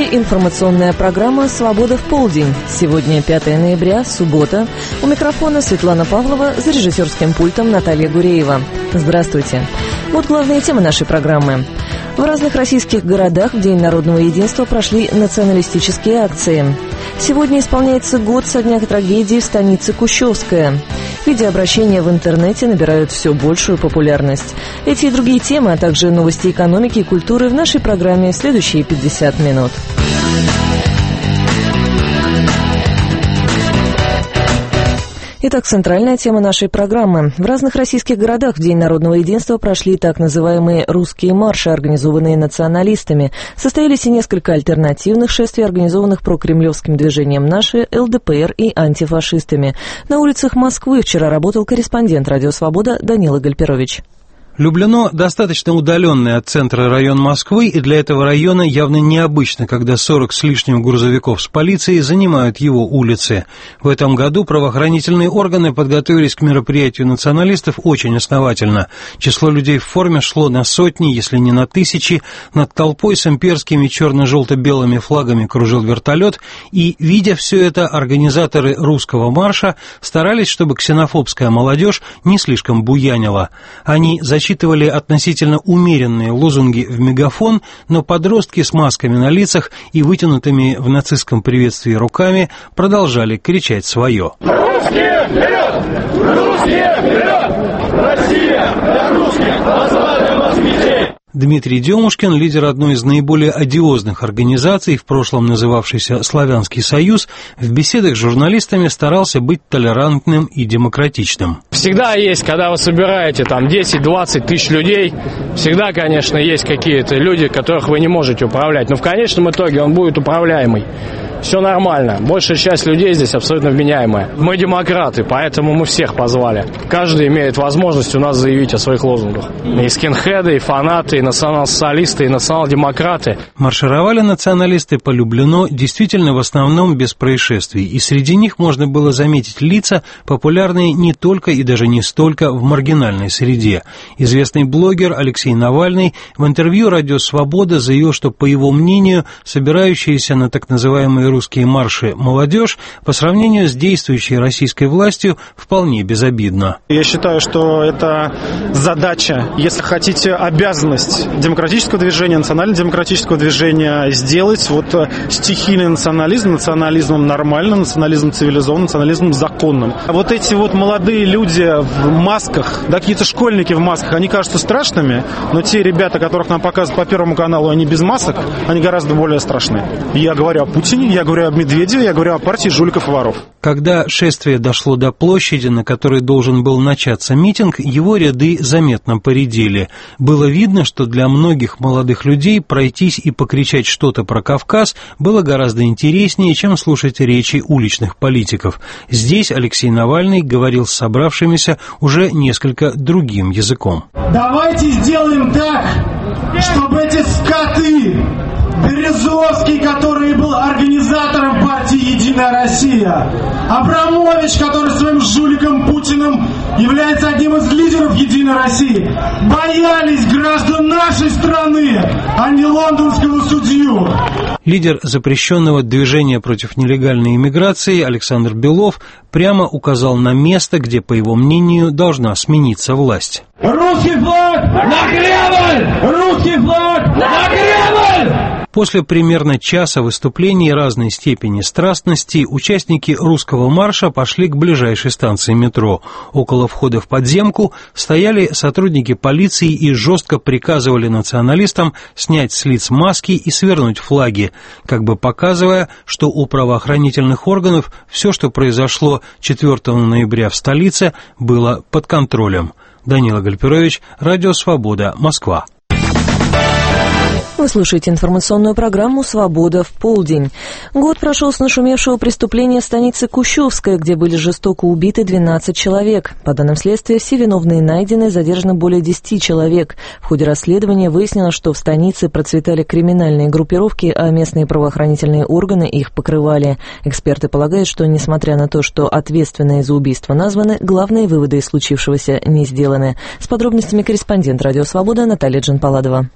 эфире информационная программа «Свобода в полдень». Сегодня 5 ноября, суббота. У микрофона Светлана Павлова, за режиссерским пультом Наталья Гуреева. Здравствуйте. Вот главные темы нашей программы. В разных российских городах в День народного единства прошли националистические акции. Сегодня исполняется год со дня трагедии в станице Кущевская. Видеообращения в интернете набирают все большую популярность. Эти и другие темы, а также новости экономики и культуры в нашей программе в следующие 50 минут. Итак, центральная тема нашей программы. В разных российских городах в День народного единства прошли так называемые «русские марши», организованные националистами. Состоялись и несколько альтернативных шествий, организованных прокремлевским движением «Наши», ЛДПР и антифашистами. На улицах Москвы вчера работал корреспондент «Радио Свобода» Данила Гальперович. Люблино достаточно удаленный от центра район Москвы, и для этого района явно необычно, когда 40 с лишним грузовиков с полицией занимают его улицы. В этом году правоохранительные органы подготовились к мероприятию националистов очень основательно. Число людей в форме шло на сотни, если не на тысячи. Над толпой с имперскими черно-желто-белыми флагами кружил вертолет, и, видя все это, организаторы русского марша старались, чтобы ксенофобская молодежь не слишком буянила. Они зачитывали относительно умеренные лозунги в мегафон, но подростки с масками на лицах и вытянутыми в нацистском приветствии руками продолжали кричать свое. «Русские вперед! Русские вперед! Россия для русских! Возглавим москвичей!» Дмитрий Демушкин, лидер одной из наиболее одиозных организаций, в прошлом называвшейся «Славянский союз», в беседах с журналистами старался быть толерантным и демократичным. Всегда есть, когда вы собираете там 10-20 тысяч людей, всегда, конечно, есть какие-то люди, которых вы не можете управлять, но в конечном итоге он будет управляемый. Все нормально. Большая часть людей здесь абсолютно вменяемая. Мы демократы, поэтому мы всех позвали. Каждый имеет возможность у нас заявить о своих лозунгах. И скинхеды, и фанаты, и национал-социалисты, и национал-демократы. Маршировали националисты по Люблино действительно в основном без происшествий, и среди них можно было заметить лица, популярные не только и даже не столько в маргинальной среде. Известный блогер Алексей Навальный в интервью «Радио Свобода» заявил, что, по его мнению, собирающиеся на так называемые русские марши молодежь по сравнению с действующей российской властью вполне безобидна. Я считаю, что это задача, если хотите, обязанность демократического движения, национально-демократического движения сделать вот стихийный национализм национализмом нормальным, национализмом цивилизованным, национализмом законным. А вот эти вот молодые люди в масках, да, какие-то школьники в масках, они кажутся страшными, но те ребята, которых нам показывают по Первому каналу, они без масок, они гораздо более страшны. Я говорю о Путине, я говорю о Медведеве, я говорю о партии жуликов и воров. Когда шествие дошло до площади, на которой должен был начаться митинг, его ряды заметно поредели. Было видно, что для многих молодых людей пройтись и покричать что-то про Кавказ было гораздо интереснее, чем слушать речи уличных политиков. Здесь Алексей Навальный говорил с собравшимися уже несколько другим языком. Давайте сделаем так, чтобы эти скоты, Березовский, который был организатором партии «Единая Россия», Абрамович, который своим жуликом Путиным является одним из лидеров «Единой России», боялись граждан нашей страны, а не лондонского судью. Лидер запрещенного движения против нелегальной иммиграции Александр Белов прямо указал на место, где, по его мнению, должна смениться власть. Русский флаг на Кремль! Русский флаг на Кремль! После примерно часа выступлений разной степени страстности участники русского марша пошли к ближайшей станции метро. Около входа в подземку стояли сотрудники полиции и жестко приказывали националистам снять с лиц маски и свернуть флаги, как бы показывая, что у правоохранительных органов все, что произошло 4 ноября в столице, было под контролем. Данила Гальперович, Радио Свобода, Москва. Вы слушаете информационную программу «Свобода в полдень». Год прошел с нашумевшего преступления в станице Кущевская, где были жестоко убиты 12 человек. По данным следствия, все виновные найдены, задержано более 10 человек. В ходе расследования выяснилось, что в станице процветали криминальные группировки, а местные правоохранительные органы их покрывали. Эксперты полагают, что, несмотря на то, что ответственные за убийство названы, главные выводы из случившегося не сделаны. С подробностями корреспондент «Радио Свобода» Наталья Джанпаладова.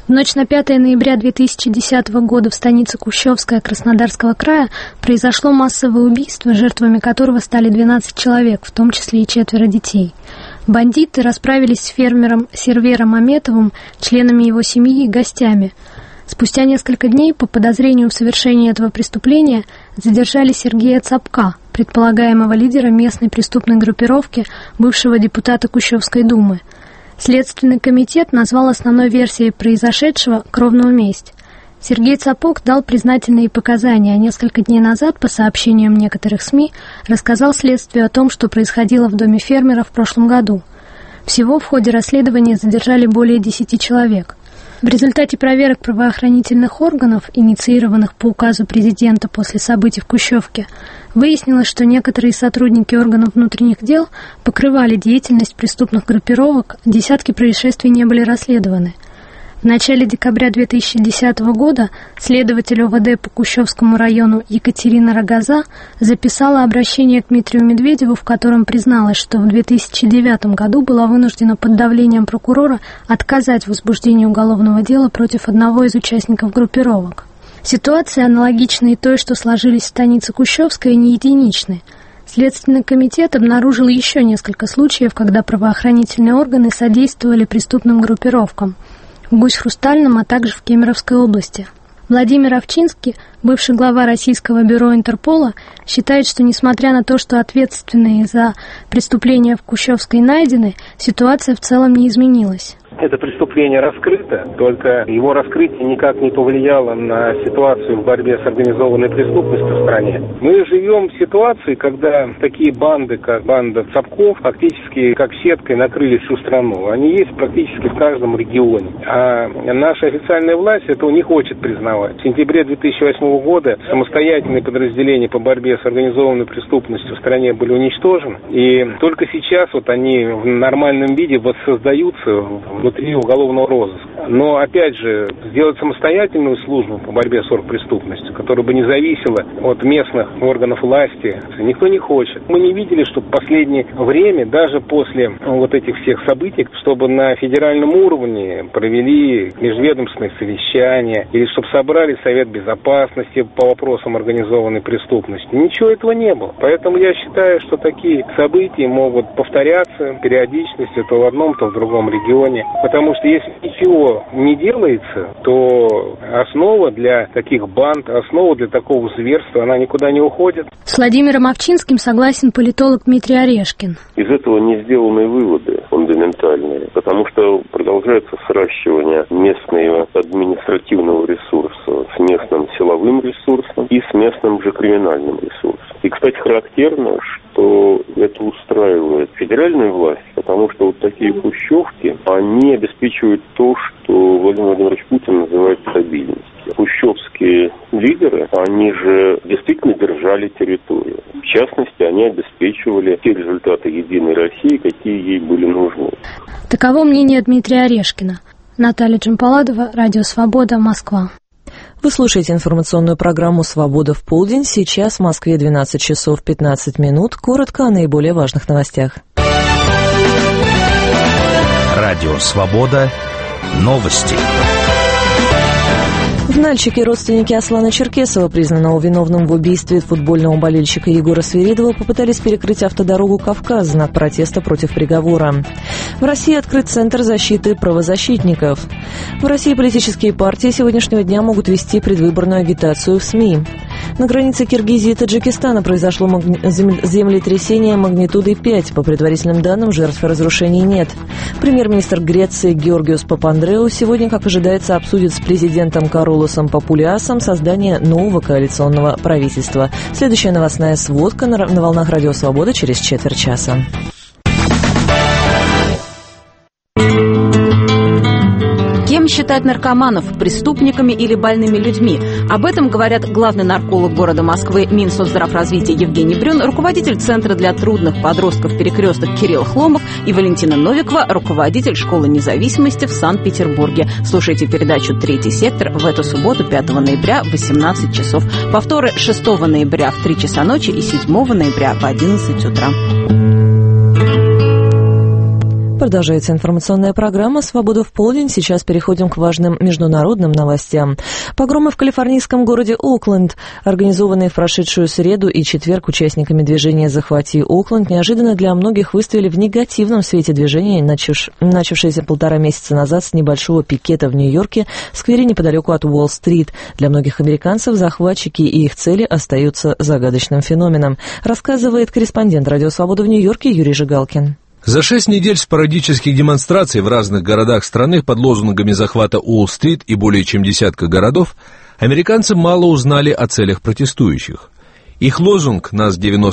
В ночь на 5 ноября 2010 года в станице Кущевская Краснодарского края произошло массовое убийство, жертвами которого стали 12 человек, в том числе и 4 детей. Бандиты расправились с фермером Сервером Аметовым, членами его семьи и гостями. Спустя несколько дней по подозрению в совершении этого преступления задержали Сергея Цапка, предполагаемого лидера местной преступной группировки, бывшего депутата Кущевской думы. Следственный комитет назвал основной версией произошедшего кровную месть. Сергей Цапок дал признательные показания, а несколько дней назад, по сообщениям некоторых СМИ, рассказал следствию о том, что происходило в доме фермера в прошлом году. Всего в ходе расследования задержали более 10 человек. В результате проверок правоохранительных органов, инициированных по указу президента после событий в Кущевке, выяснилось, что некоторые сотрудники органов внутренних дел покрывали деятельность преступных группировок, десятки происшествий не были расследованы. В начале декабря 2010 года следователь ОВД по Кущевскому району Екатерина Рогоза записала обращение к Дмитрию Медведеву, в котором призналась, что в 2009 году была вынуждена под давлением прокурора отказать в возбуждении уголовного дела против одного из участников группировок. Ситуация аналогична и той, что сложились в станице Кущевская, не единичны. Следственный комитет обнаружил еще несколько случаев, когда правоохранительные органы содействовали преступным группировкам в Гусь-Хрустальном, а также в Кемеровской области. Владимир Овчинский, бывший глава Российского бюро Интерпола, считает, что несмотря на то, что ответственные за преступления в Кущевской найдены, ситуация в целом не изменилась. Это преступление раскрыто, только его раскрытие никак не повлияло на ситуацию в борьбе с организованной преступностью в стране. Мы живем в ситуации, когда такие банды, как банда Цапков, фактически как сеткой накрыли всю страну. Они есть практически в каждом регионе. А наша официальная власть этого не хочет признавать. В сентябре 2008 года самостоятельные подразделения по борьбе с организованной преступностью в стране были уничтожены. И только сейчас вот они в нормальном виде воссоздаются внутри уголовного розыска. Но, опять же, сделать самостоятельную службу по борьбе с оргпреступностью, которая бы не зависела от местных органов власти, никто не хочет. Мы не видели, что в последнее время, даже после вот этих всех событий, чтобы на федеральном уровне провели межведомственные совещания, или чтобы собрали Совет Безопасности по вопросам организованной преступности. Ничего этого не было. Поэтому я считаю, что такие события могут повторяться периодичностью то в одном, то в другом регионе. Потому что если ничего не делается, то основа для таких банд, основа для такого зверства, она никуда не уходит. С Владимиром Овчинским согласен политолог Дмитрий Орешкин. Из этого не сделаны выводы фундаментальные, потому что продолжается сращивание местного административного ресурса с местным силовым ресурсом и с местным же криминальным ресурсом. И, кстати, характерно, что это устраивает федеральную власть, потому что вот такие хрущевки, они обеспечивают то, что Владимир Владимирович Путин называет стабильностью. Хрущевские лидеры, они же действительно держали территорию. В частности, они обеспечивали те результаты Единой России, какие ей были нужны. Таково мнение Дмитрия Орешкина. Наталья Джампаладова, Радио Свобода, Москва. Вы слушаете информационную программу «Свобода в полдень». Сейчас в Москве 12 часов 15 минут. Коротко о наиболее важных новостях. Радио «Свобода». Новости. В Нальчике родственники Аслана Черкесова, признанного виновным в убийстве футбольного болельщика Егора Свиридова, попытались перекрыть автодорогу «Кавказ» в знак протеста против приговора. В России открыт Центр защиты правозащитников. В России политические партии сегодняшнего дня могут вести предвыборную агитацию в СМИ. На границе Киргизии и Таджикистана произошло землетрясение магнитудой 5. По предварительным данным, жертв и разрушений нет. Премьер-министр Греции Георгиос Папандреу сегодня, как ожидается, обсудит с президентом Каролосом Папулиасом создание нового коалиционного правительства. Следующая новостная сводка на волнах Радио Свобода через четверть часа. Кем считать наркоманов, преступниками или больными людьми? Об этом говорят главный нарколог города Москвы Минсоцздравразвития Евгений Брюн, руководитель Центра для трудных подростков «Перекресток» Кирилл Хломов и Валентина Новикова, руководитель Школы независимости в Санкт-Петербурге. Слушайте передачу «Третий сектор» в эту субботу, 5 ноября, в 18 часов. Повторы 6 ноября в 3 часа ночи и 7 ноября в 11 утра. Продолжается информационная программа «Свобода в полдень». Сейчас переходим к важным международным новостям. Погромы в калифорнийском городе Окленд, организованные в прошедшую среду и четверг участниками движения «Захвати Окленд», неожиданно для многих выставили в негативном свете движения, начавшееся 1,5 месяца назад с небольшого пикета в Нью-Йорке в сквере неподалеку от Уолл-стрит. Для многих американцев захватчики и их цели остаются загадочным феноменом, рассказывает корреспондент «Радио Свобода» в Нью-Йорке Юрий Жигалкин. За 6 недель спорадических демонстраций в разных городах страны под лозунгами захвата Уолл-стрит и более чем десятка городов американцы мало узнали о целях протестующих. Их лозунг «Нас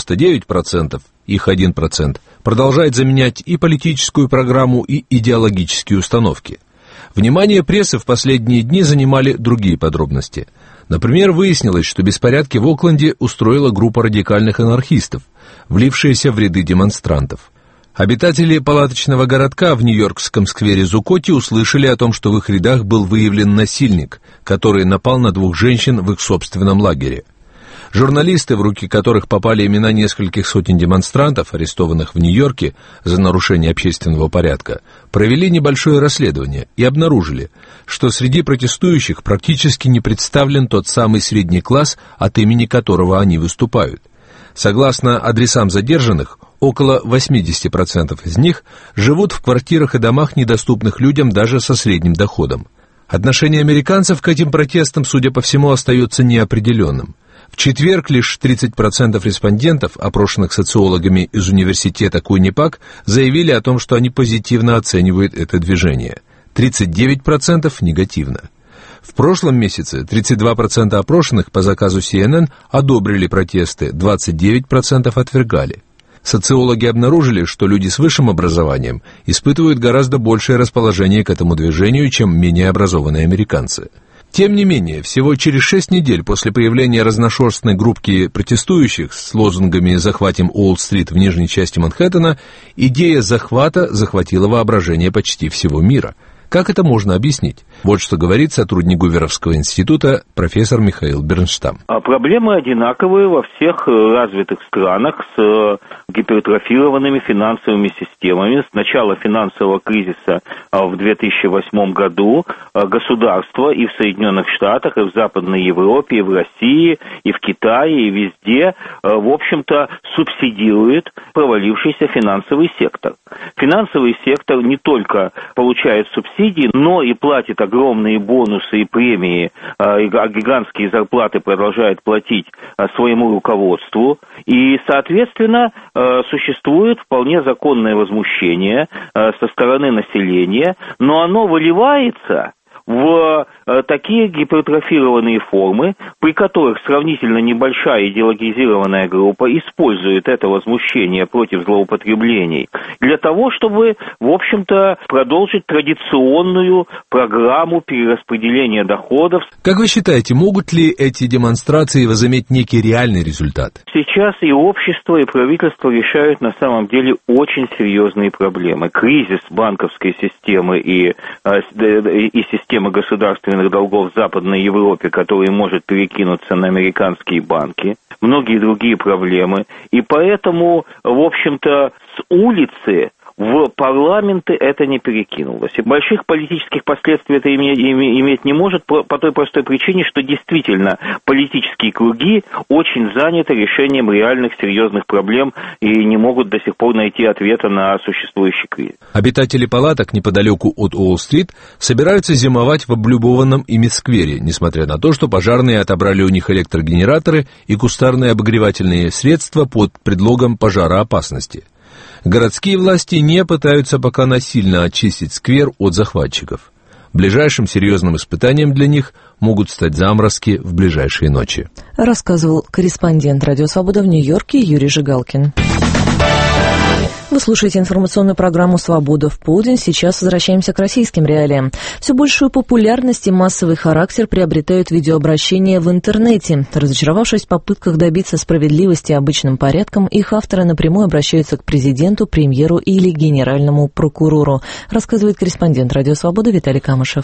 99%, их 1%» продолжает заменять и политическую программу, и идеологические установки. Внимание прессы в последние дни занимали другие подробности. Например, выяснилось, что беспорядки в Окленде устроила группа радикальных анархистов, влившаяся в ряды демонстрантов. Обитатели палаточного городка в нью-йоркском сквере Зукоти услышали о том, что в их рядах был выявлен насильник, который напал на 2 женщин в их собственном лагере. Журналисты, в руки которых попали имена нескольких сотен демонстрантов, арестованных в Нью-Йорке за нарушение общественного порядка, провели небольшое расследование и обнаружили, что среди протестующих практически не представлен тот самый средний класс, от имени которого они выступают. Согласно адресам задержанных, около 80% из них живут в квартирах и домах, недоступных людям даже со средним доходом. Отношение американцев к этим протестам, судя по всему, остается неопределенным. В четверг лишь 30% респондентов, опрошенных социологами из университета Куиннипак, заявили о том, что они позитивно оценивают это движение. 39% негативно. В прошлом месяце 32% опрошенных по заказу CNN одобрили протесты, 29% отвергали. Социологи обнаружили, что люди с высшим образованием испытывают гораздо большее расположение к этому движению, чем менее образованные американцы. Тем не менее, всего через 6 недель после появления разношерстной группки протестующих с лозунгами «Захватим Уолл-стрит» в нижней части Манхэттена, идея захвата захватила воображение почти всего мира. Как это можно объяснить? Вот что говорит сотрудник Гуверовского института профессор Михаил Бернштам. Проблемы одинаковые во всех развитых странах с гипертрофированными финансовыми системами. С начала финансового кризиса в 2008 году государство и в Соединенных Штатах, и в Западной Европе, и в России, и в Китае, и везде, в общем-то, субсидирует провалившийся финансовый сектор. Финансовый сектор не только получает субсидии, но и платит огромные бонусы и премии, гигантские зарплаты продолжает платить своему руководству, и, соответственно, существует вполне законное возмущение со стороны населения, но оно выливается в такие гипертрофированные формы, при которых сравнительно небольшая идеологизированная группа использует это возмущение против злоупотреблений для того, чтобы, в общем-то, продолжить традиционную программу перераспределения доходов. Как вы считаете, могут ли эти демонстрации возыметь некий реальный результат? Сейчас и общество, и правительство решают на самом деле очень серьезные проблемы. Кризис банковской системы и системы государственных долгов в Западной Европе, который может перекинуться на американские банки, многие другие проблемы. И поэтому, в общем-то, с улицы в парламенты это не перекинулось. И больших политических последствий это иметь не может по той простой причине, что действительно политические круги очень заняты решением реальных серьезных проблем и не могут до сих пор найти ответа на существующий кризис. Обитатели палаток неподалеку от Уолл-стрит собираются зимовать в облюбованном ими сквере, несмотря на то, что пожарные отобрали у них электрогенераторы и кустарные обогревательные средства под предлогом пожароопасности. Городские власти не пытаются пока насильно очистить сквер от захватчиков. Ближайшим серьезным испытанием для них могут стать заморозки в ближайшие ночи. Рассказывал корреспондент «Радио Свобода» в Нью-Йорке Юрий Жигалкин. Вы слушаете информационную программу «Свобода в полдень». Сейчас возвращаемся к российским реалиям. Все большую популярность и массовый характер приобретают видеообращения в интернете. Разочаровавшись в попытках добиться справедливости обычным порядком, их авторы напрямую обращаются к президенту, премьеру или генеральному прокурору, рассказывает корреспондент «Радио Свобода» Виталий Камышев.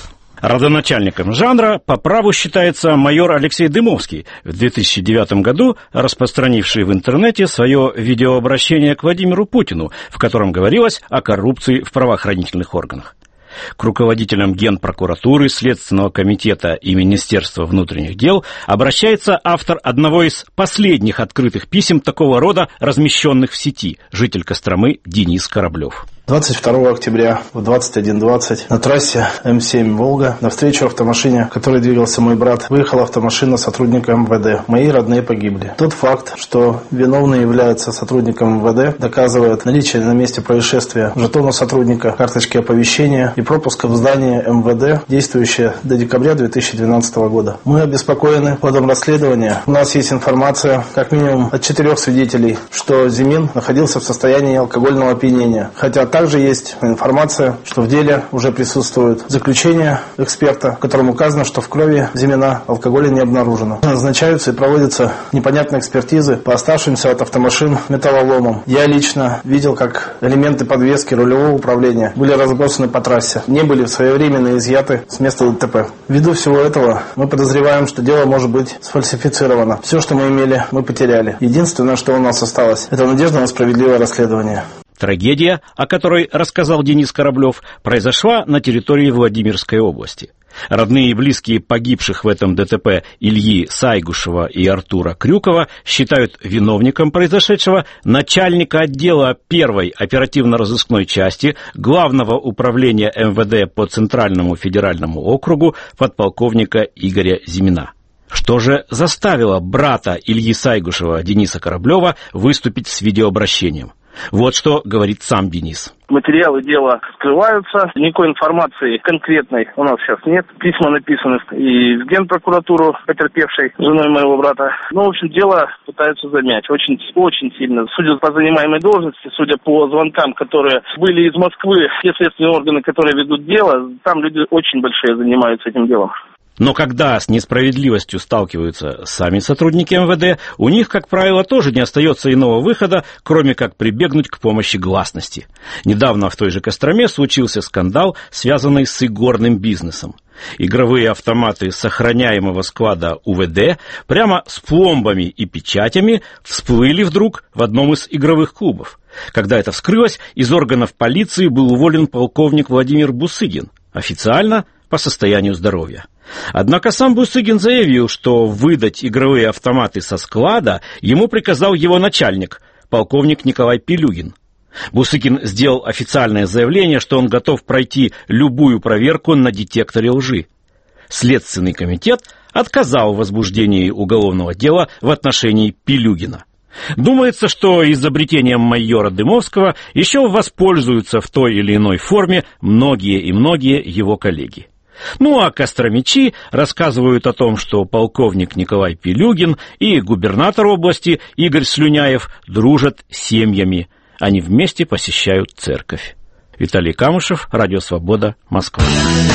Родоначальником жанра по праву считается майор Алексей Дымовский, в 2009 году распространивший в интернете свое видеообращение к Владимиру Путину, в котором говорилось о коррупции в правоохранительных органах. К руководителям Генпрокуратуры, Следственного комитета и Министерства внутренних дел обращается автор одного из последних открытых писем такого рода, размещенных в сети, житель Костромы Денис Кораблев. 22 октября в 21:20 на трассе М7 «Волга» навстречу автомашине, в которой двигался мой брат, выехала автомашина сотрудника МВД. Мои родные погибли. Тот факт, что виновный является сотрудником МВД, доказывает наличие на месте происшествия жетона сотрудника, карточки оповещения и пропуска в здание МВД, действующее до декабря 2012 года. Мы обеспокоены ходом расследования. У нас есть информация, как минимум от 4 свидетелей, что Зимин находился в состоянии алкогольного опьянения. Хотя также есть информация, что в деле уже присутствует заключение эксперта, в котором указано, что в крови Зимина алкоголя не обнаружено. Назначаются и проводятся непонятные экспертизы по оставшимся от автомашин металлоломам. Я лично видел, как элементы подвески рулевого управления были разбросаны по трассе, не были своевременно изъяты с места ДТП. Ввиду всего этого мы подозреваем, что дело может быть сфальсифицировано. Все, что мы имели, мы потеряли. Единственное, что у нас осталось, это надежда на справедливое расследование. Трагедия, о которой рассказал Денис Кораблев, произошла на территории Владимирской области. Родные и близкие погибших в этом ДТП Ильи Сайгушева и Артура Крюкова считают виновником произошедшего начальника отдела 1-й оперативно-розыскной части Главного управления МВД по Центральному федеральному округу подполковника Игоря Зимина. Что же заставило брата Ильи Сайгушева Дениса Кораблева выступить с видеообращением? Вот что говорит сам Денис. Материалы дела скрываются, никакой информации конкретной у нас сейчас нет. Письма написаны и в Генпрокуратуру потерпевшей женой моего брата. Ну, в общем, дело пытаются замять очень сильно. Судя по занимаемой должности, судя по звонкам, которые были из Москвы, те следственные органы, которые ведут дело, там люди очень большие занимаются этим делом. Но когда с несправедливостью сталкиваются сами сотрудники МВД, у них, как правило, тоже не остается иного выхода, кроме как прибегнуть к помощи гласности. Недавно в той же Костроме случился скандал, связанный с игорным бизнесом. Игровые автоматы с охраняемого склада УВД прямо с пломбами и печатями всплыли вдруг в одном из игровых клубов. Когда это вскрылось, из органов полиции был уволен полковник Владимир Бусыгин, официально по состоянию здоровья. Однако сам Бусыгин заявил, что выдать игровые автоматы со склада ему приказал его начальник, полковник Николай Пилюгин. Бусыгин сделал официальное заявление, что он готов пройти любую проверку на детекторе лжи. Следственный комитет отказал в возбуждении уголовного дела в отношении Пилюгина. Думается, что изобретением майора Дымовского еще воспользуются в той или иной форме многие и многие его коллеги. Ну а костромичи рассказывают о том, что полковник Николай Пилюгин и губернатор области Игорь Слюняев дружат с семьями. Они вместе посещают церковь. Виталий Камышев, Радио Свобода, Москва.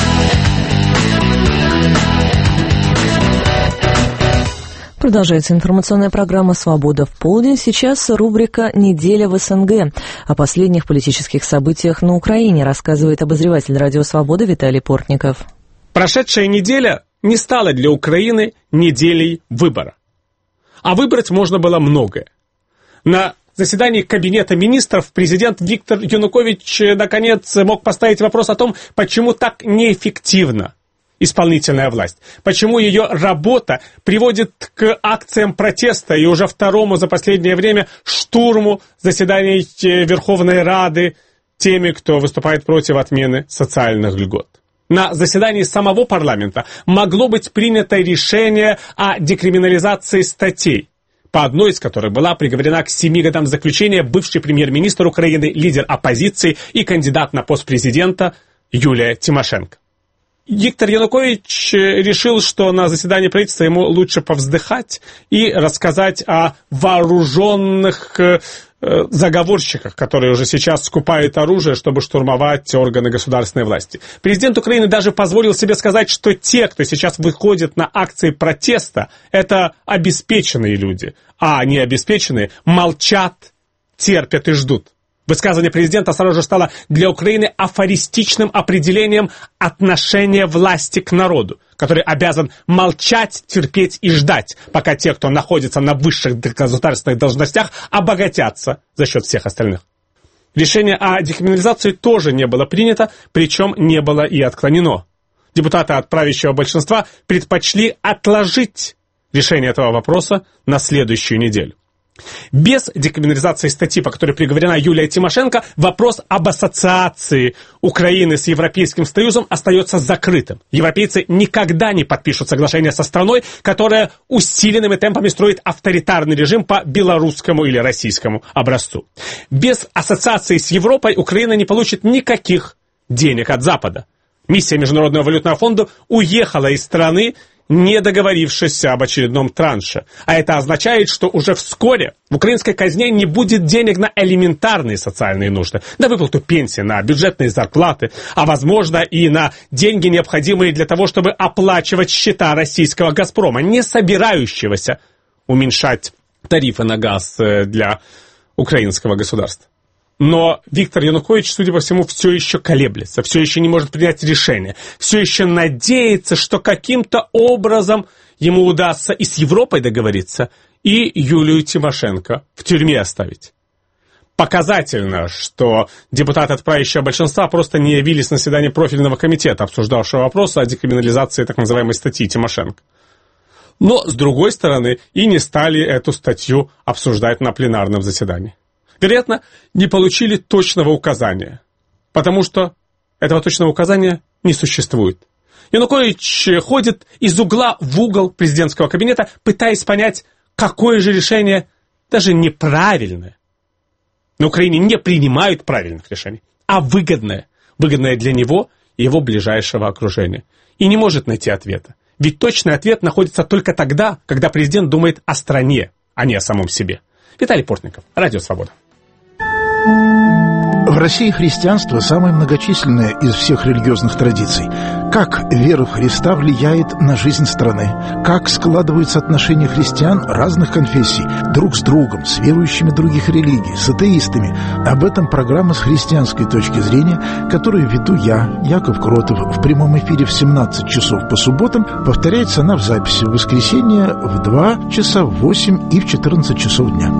Продолжается информационная программа «Свобода в полдень». Сейчас рубрика «Неделя в СНГ». О последних политических событиях на Украине рассказывает обозреватель «Радио Свобода» Виталий Портников. Прошедшая неделя не стала для Украины неделей выбора. А выбрать можно было многое. На заседании Кабинета министров президент Виктор Янукович наконец мог поставить вопрос о том, почему так неэффективна исполнительная власть, почему ее работа приводит к акциям протеста и уже второму за последнее время штурму заседаний Верховной Рады теми, кто выступает против отмены социальных льгот. На заседании самого парламента могло быть принято решение о декриминализации статей, по одной из которых была приговорена к 7 годам заключения бывший премьер-министр Украины, лидер оппозиции и кандидат на пост президента Юлия Тимошенко. Виктор Янукович решил, что на заседании правительства ему лучше повздыхать и рассказать о вооруженных заговорщиках, которые уже сейчас скупают оружие, чтобы штурмовать органы государственной власти. Президент Украины даже позволил себе сказать, что те, кто сейчас выходит на акции протеста, это обеспеченные люди, а необеспеченные молчат, терпят и ждут. Высказывание президента сразу же стало для Украины афористичным определением отношения власти к народу, который обязан молчать, терпеть и ждать, пока те, кто находится на высших государственных должностях, обогатятся за счет всех остальных. Решение о декриминализации тоже не было принято, причем не было и отклонено. Депутаты от правящего большинства предпочли отложить решение этого вопроса на следующую неделю. Без декриминализации статьи, по которой приговорена Юлия Тимошенко, вопрос об ассоциации Украины с Европейским Союзом остается закрытым. Европейцы никогда не подпишут соглашение со страной, которая усиленными темпами строит авторитарный режим по белорусскому или российскому образцу. Без ассоциации с Европой Украина не получит никаких денег от Запада. Миссия Международного валютного фонда уехала из страны, не договорившись об очередном транше. А это означает, что уже вскоре в украинской казне не будет денег на элементарные социальные нужды, на выплату пенсии, на бюджетные зарплаты, а возможно и на деньги, необходимые для того, чтобы оплачивать счета российского «Газпрома», не собирающегося уменьшать тарифы на газ для украинского государства. Но Виктор Янукович, судя по всему, все еще колеблется, все еще не может принять решение, все еще надеется, что каким-то образом ему удастся и с Европой договориться, и Юлию Тимошенко в тюрьме оставить. Показательно, что депутаты от правящего большинства просто не явились на заседание профильного комитета, обсуждавшего вопрос о декриминализации так называемой статьи Тимошенко. Но, с другой стороны, и не стали эту статью обсуждать на пленарном заседании. Вероятно, не получили точного указания, потому что этого точного указания не существует. Янукович ходит из угла в угол президентского кабинета, пытаясь понять, какое же решение, даже неправильное. На Украине не принимают правильных решений, а выгодное для него и его ближайшего окружения. И не может найти ответа. Ведь точный ответ находится только тогда, когда президент думает о стране, а не о самом себе. Виталий Портников, Радио Свобода. В России христианство самое многочисленное из всех религиозных традиций. Как вера в Христа влияет на жизнь страны? Как складываются отношения христиан разных конфессий друг с другом, с верующими других религий, с атеистами? Об этом программа «С христианской точки зрения», которую веду я, Яков Кротов, в прямом эфире в 17 часов по субботам. Повторяется она в записи в воскресенье в 2 часа, в 8 и в 14 часов дня.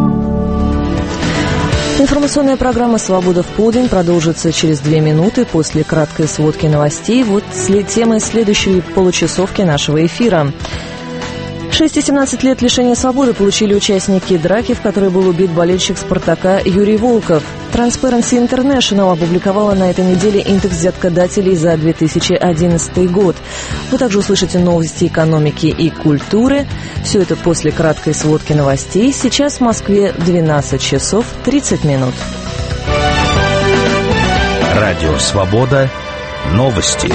Информационная программа «Свобода в полдень» продолжится через 2 минуты после краткой сводки новостей. Вот темы следующей получасовки нашего эфира. 6 и 17 лет лишения свободы получили участники драки, в которой был убит болельщик «Спартака» Юрий Волков. Transparency International опубликовала на этой неделе индекс взяткодателей за 2011 год. Вы также услышите новости экономики и культуры. Все это после краткой сводки новостей. Сейчас в Москве 12 часов 30 минут. Радио «Свобода». Новости.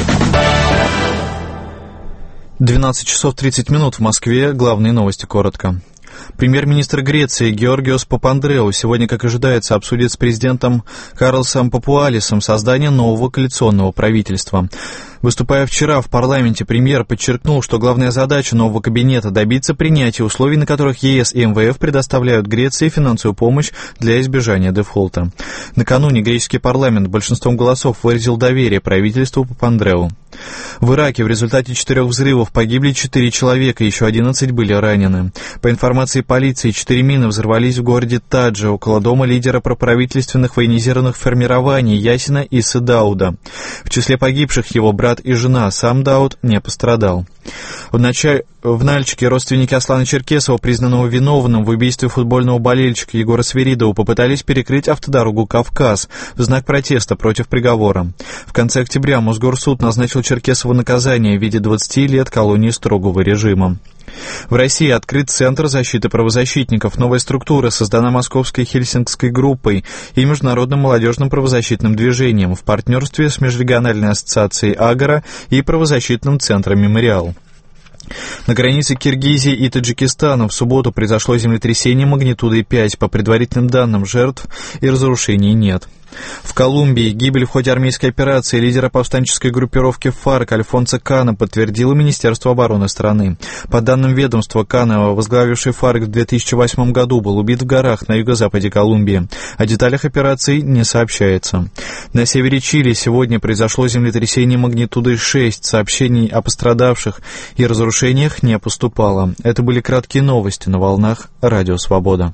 12 часов 30 минут в Москве. Главные новости коротко. Премьер-министр Греции Георгиос Папандреou сегодня, как ожидается, обсудит с президентом Карлосом Папуалисом создание нового коалиционного правительства. Выступая вчера в парламенте, премьер подчеркнул, что главная задача нового кабинета – добиться принятия условий, на которых ЕС и МВФ предоставляют Греции финансовую помощь для избежания дефолта. Накануне греческий парламент большинством голосов выразил доверие правительству Папандреou. В Ираке в результате 4 взрывов погибли 4 человека, еще 11 были ранены. По информации полиции, 4 мины взорвались в городе Таджа, около дома лидера проправительственных военизированных формирований Ясина Иссы Дауда. В числе погибших его брат и жена, сам Дауд не пострадал. В Нальчике родственники Аслана Черкесова, признанного виновным в убийстве футбольного болельщика Егора Свиридова, попытались перекрыть автодорогу «Кавказ» в знак протеста против приговора. В конце октября Мосгорсуд назначил Черкесову наказание в виде 20 лет колонии строгого режима. В России открыт Центр защиты правозащитников. Новая структура создана Московской Хельсинкской группой и Международным молодежным правозащитным движением в партнерстве с Межрегиональной ассоциацией «Агора» и правозащитным центром «Мемориал». На границе Киргизии и Таджикистана в субботу произошло землетрясение магнитудой 5. По предварительным данным, жертв и разрушений нет. В Колумбии гибель в ходе армейской операции лидера повстанческой группировки ФАРК Альфонсо Кано подтвердило Министерство обороны страны. По данным ведомства, Кано, возглавивший ФАРК в 2008 году, был убит в горах на юго-западе Колумбии. О деталях операции не сообщается. На севере Чили сегодня произошло землетрясение магнитудой 6. Сообщений о пострадавших и разрушениях не поступало. Это были краткие новости на волнах Радио Свобода.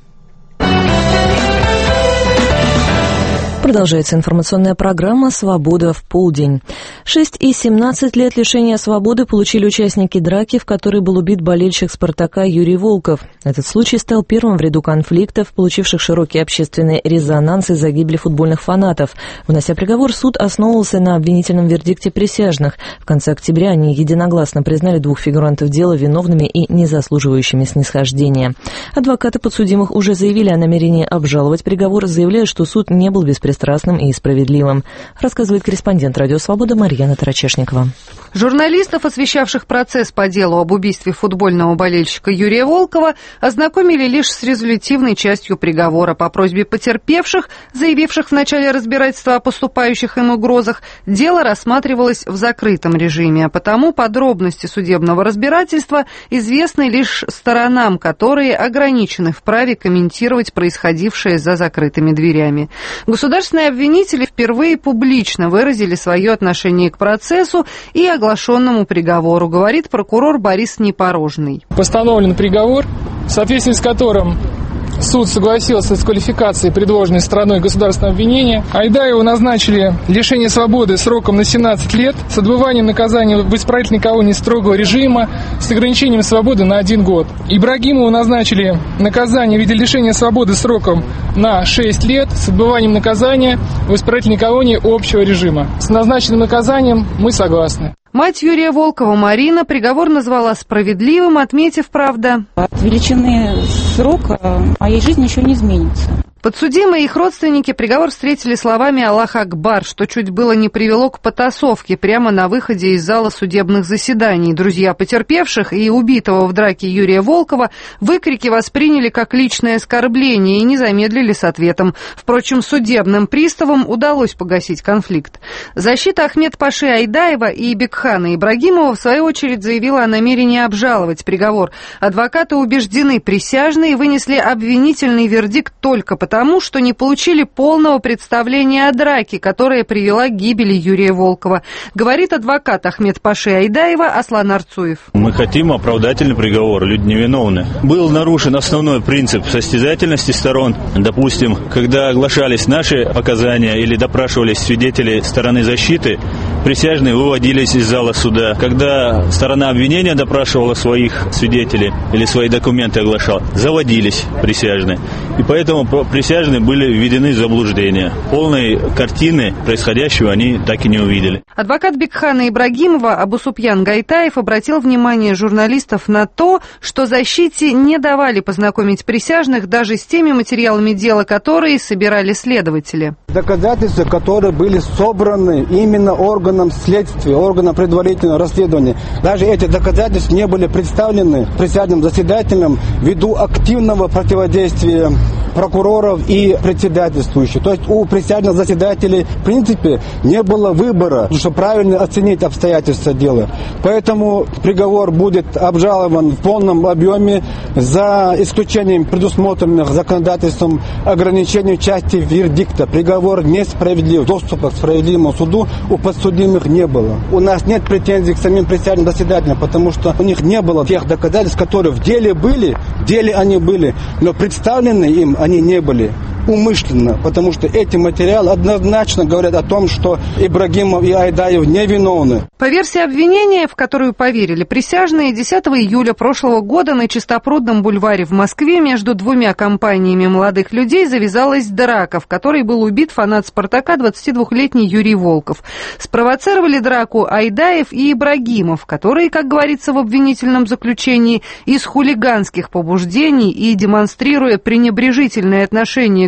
Продолжается информационная программа «Свобода в полдень». 6 и 17 лет лишения свободы получили участники драки, в которой был убит болельщик «Спартака» Юрий Волков. Этот случай стал первым в ряду конфликтов, получивших широкий общественный резонанс из-за гибели футбольных фанатов. Внося приговор, суд основывался на обвинительном вердикте присяжных. В конце октября они единогласно признали двух фигурантов дела виновными и не заслуживающими снисхождения. Адвокаты подсудимых уже заявили о намерении обжаловать приговор, заявляя, что суд не был беспристрастным и справедливым, рассказывает корреспондент «Радио Свобода» Марьяна Тарачешникова. Журналистов, освещавших процесс по делу об убийстве футбольного болельщика Юрия Волкова, ознакомили лишь с резолютивной частью приговора. По просьбе потерпевших, заявивших в начале разбирательства о поступающих им угрозах, дело рассматривалось в закрытом режиме, а потому подробности судебного разбирательства известны лишь сторонам, которые ограничены в праве комментировать происходившее за закрытыми дверями. Государственные обвинители впервые публично выразили свое отношение к процессу и оглашенному приговору, говорит прокурор Борис Непорожный. Постановлен приговор, в соответствии с которым суд согласился с квалификацией, предложенной стороной государственного обвинения. Айдаеву назначили лишение свободы сроком на 17 лет с отбыванием наказания в исправительной колонии строгого режима с ограничением свободы на 1 год. Ибрагимову назначили наказание в виде лишения свободы сроком на 6 лет с отбыванием наказания в исправительной колонии общего режима. С назначенным наказанием мы согласны. Мать Юрия Волкова Марина приговор назвала справедливым, отметив, правда, от величины срока моей жизни еще не изменится. Подсудимые и их родственники приговор встретили словами «Аллах Акбар», что чуть было не привело к потасовке прямо на выходе из зала судебных заседаний. Друзья потерпевших и убитого в драке Юрия Волкова выкрики восприняли как личное оскорбление и не замедлили с ответом. Впрочем, судебным приставам удалось погасить конфликт. Защита Ахмед-Паши Айдаева и Бекхана Ибрагимова в свою очередь заявила о намерении обжаловать приговор. Адвокаты убеждены, присяжные вынесли обвинительный вердикт только потому, что не получили полного представления о драке, которая привела к гибели Юрия Волкова, говорит адвокат Ахмед-Паши Айдаева Аслан Арцуев. Мы хотим оправдательный приговор, люди невиновны. Был нарушен основной принцип состязательности сторон. Допустим, когда оглашались наши показания или допрашивались свидетели стороны защиты, присяжные выводились из зала суда. Когда сторона обвинения допрашивала своих свидетелей или свои документы оглашала, заводились присяжные. И поэтому присяжные были введены в заблуждение. Полной картины происходящего они так и не увидели. Адвокат Бекхана Ибрагимова Абусупьян Гайтаев обратил внимание журналистов на то, что защите не давали познакомить присяжных даже с теми материалами дела, которые собирали следователи. Доказательства, которые были собраны именно органом следствия, органом предварительного расследования, даже эти доказательства не были представлены присяжным заседателям ввиду активного противодействия прокуроров и председательствующих. То есть у присяжных заседателей в принципе не было выбора, чтобы правильно оценить обстоятельства дела. Поэтому приговор будет обжалован в полном объеме за исключением предусмотренных законодательством ограничений в части вердикта. Приговор несправедлив. Доступа к справедливому суду у подсудимых не было. У нас нет претензий к самим присяжным заседателям, потому что у них не было тех доказательств, которые в деле были, в деле они были, но представлены им они не были умышленно, потому что эти материалы однозначно говорят о том, что Ибрагимов и Айдаев невиновны. По версии обвинения, в которую поверили присяжные, 10 июля прошлого года на Чистопрудном бульваре в Москве между двумя компаниями молодых людей завязалась драка, в которой был убит фанат «Спартака» 22-летний Юрий Волков. Спровоцировали драку Айдаев и Ибрагимов, которые, как говорится в обвинительном заключении, из хулиганских побуждений и демонстрируя пренебрежительное отношение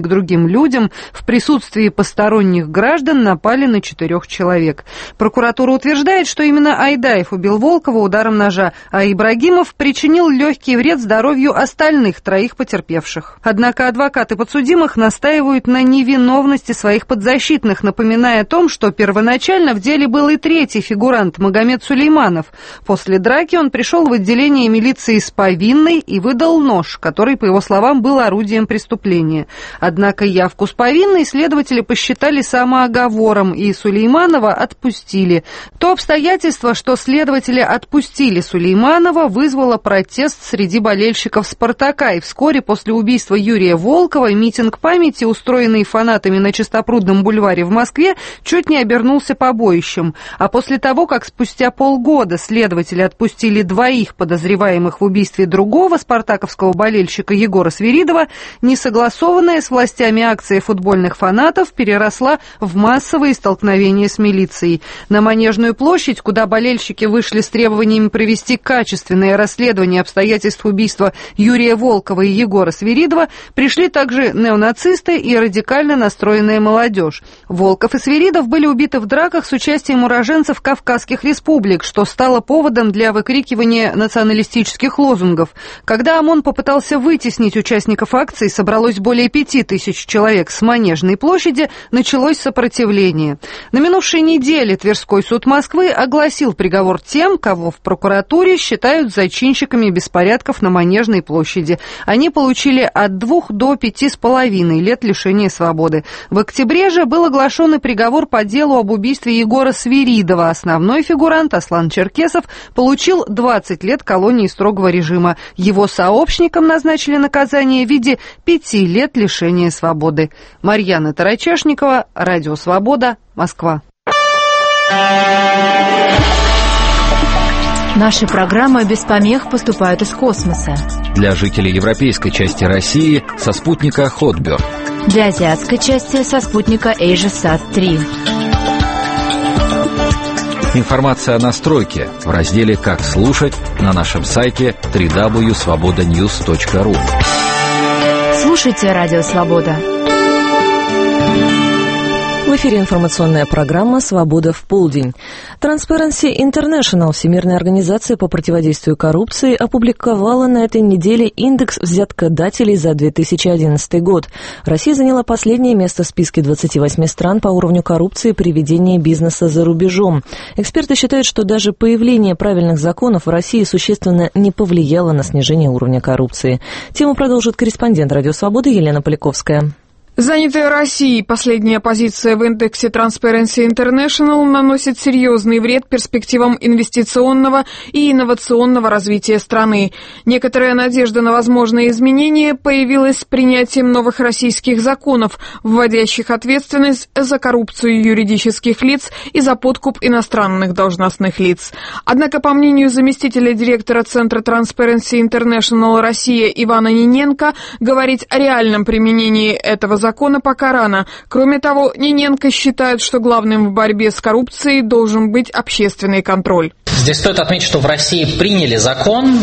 к другим людям в присутствии посторонних граждан напали на 4 человек. Прокуратура утверждает, что именно Айдаев убил Волкова ударом ножа, а Ибрагимов причинил легкий вред здоровью остальных 3 потерпевших. Однако адвокаты подсудимых настаивают на невиновности своих подзащитных, напоминая о том, что первоначально в деле был и 3-й фигурант Магомед Сулейманов. После драки он пришел в отделение милиции с повинной и выдал нож, который, по его словам, был орудием преступления. Однако явку с повинной следователи посчитали самооговором, и Сулейманова отпустили. То обстоятельство, что следователи отпустили Сулейманова, вызвало протест среди болельщиков «Спартака», и вскоре после убийства Юрия Волкова митинг памяти, устроенный фанатами на Чистопрудном бульваре в Москве, чуть не обернулся побоищем. А после того, как спустя полгода следователи отпустили 2 подозреваемых в убийстве другого спартаковского болельщика Егора Свиридова, несогласованная с властями акция футбольных фанатов переросла в массовые столкновения с милицией. На Манежную площадь, куда болельщики вышли с требованиями провести качественное расследование обстоятельств убийства Юрия Волкова и Егора Свиридова, пришли также неонацисты и радикально настроенная молодежь. Волков и Свиридов были убиты в драках с участием уроженцев Кавказских республик, что стало поводом для выкрикивания националистических лозунгов. Когда ОМОН попытался вытеснить участников акции, собралось более 5000 человек с Манежной площади, началось сопротивление. На минувшей неделе Тверской суд Москвы огласил приговор тем, кого в прокуратуре считают зачинщиками беспорядков на Манежной площади. Они получили от 2 до 5,5 лет лишения свободы. В октябре же был оглашен и приговор по делу об убийстве Егора Свиридова. Основной фигурант Аслан Черкесов получил 20 лет колонии строгого режима. Его сообщникам назначили наказание в виде 5 лет лишения свободы. Марьяна Тарачешникова, Радио Свобода, Москва. Наши программы без помех поступают из космоса. Для жителей европейской части России со спутника Hotbird. Для азиатской части со спутника AsiaSat-3. Информация о настройке в разделе «Как слушать» на нашем сайте www.svobodanews.ru. Слушайте Радио Свобода. В эфире информационная программа «Свобода в полдень». Transparency International, Всемирная организация по противодействию коррупции, опубликовала на этой неделе индекс взяткодателей за 2011 год. Россия заняла последнее место в списке 28 стран по уровню коррупции при ведении бизнеса за рубежом. Эксперты считают, что даже появление правильных законов в России существенно не повлияло на снижение уровня коррупции. Тему продолжит корреспондент «Радио Свобода» Елена Поляковская. Занятая Россией последняя позиция в индексе Transparency International наносит серьезный вред перспективам инвестиционного и инновационного развития страны. Некоторая надежда на возможные изменения появилась с принятием новых российских законов, вводящих ответственность за коррупцию юридических лиц и за подкуп иностранных должностных лиц. Однако, по мнению заместителя директора Центра Transparency International Россия Ивана Ниненко, говорить о реальном применении этого закона пока рано. Кроме того, Ниненко считает, что главным в борьбе с коррупцией должен быть общественный контроль. Здесь стоит отметить, что в России приняли закон